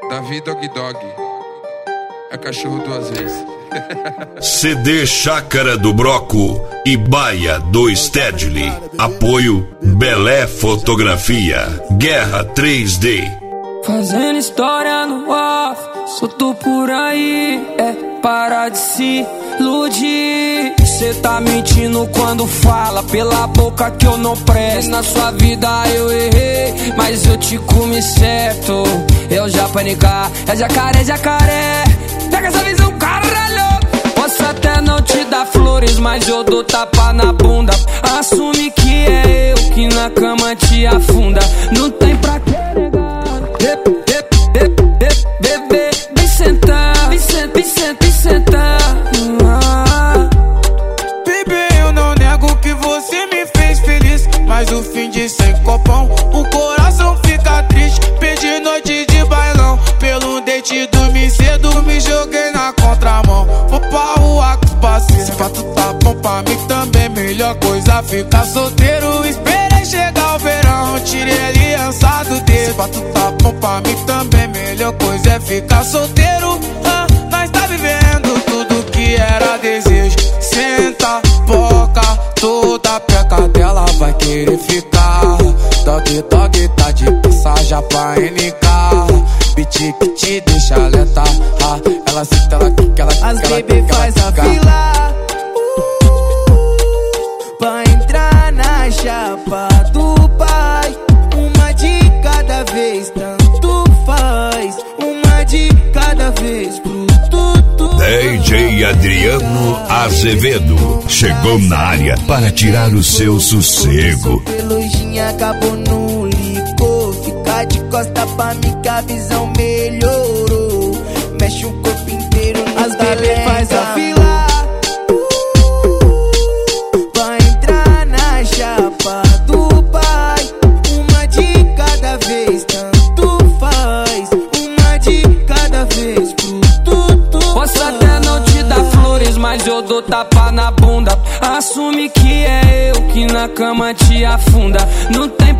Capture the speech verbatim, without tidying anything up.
Davi Dog Dog. É cachorro duas vezes. C D Chácara do Broco e Baia do Stedley. Apoio Belé Fotografia. Guerra três D. Fazendo história no off, solto por aí, é parar de se iludir. Cê tá mentindo quando fala pela boca que eu não presto. Na sua vida eu errei, mas eu te comi certo. Eu já panicar, é jacaré, jacaré. Pega essa visão, caralho. Posso até não te dar flores, mas eu dou tapa na bunda. Assume que é eu que na cama te afunda. Não tem pra que negar. Bebê, vem sentar, vem sentar, vem sentar, vem sentar. Bebê, eu não nego que você me fez feliz, mas o fim de sem copão, o coração fica triste. Perdi noite de bailão, pelo date dormi cedo, me joguei na contramão. Vou pra rua com os parceiros, se fato tá bom pra mim também. Melhor coisa ficar solteiro, esperei chegar o verão, tirei a aliança do dedo. Se fato tá bom pra mim também, melhor coisa é ficar solteiro. Ah, nós tá vivendo tudo que era desejo. Senta, boca, toda peca dela vai querer ficar. Dog, dog, tá de passagem pra N K. Beat que te deixa lenta. Ah, ela senta, ela quica, ela quica. As bebê faz a fila pra entrar na chapa do pai. Uma de cada vez, tanto faz. Uma de cada vez pro tudo. D J Adriano Azevedo chegou na área para tirar o seu sossego. Lojinha acabou no licor. Fica de costa pra mim que a visão melhorou. Mexe o corpo inteiro no As bebê faz a fila pra entrar na chapa do pai. Uma de cada vez, tanto faz. Uma de cada vez pro tudo. Posso até não te dar flores, mas eu dou tapa na bunda. Assume que é eu que na cama te afunda. Não tem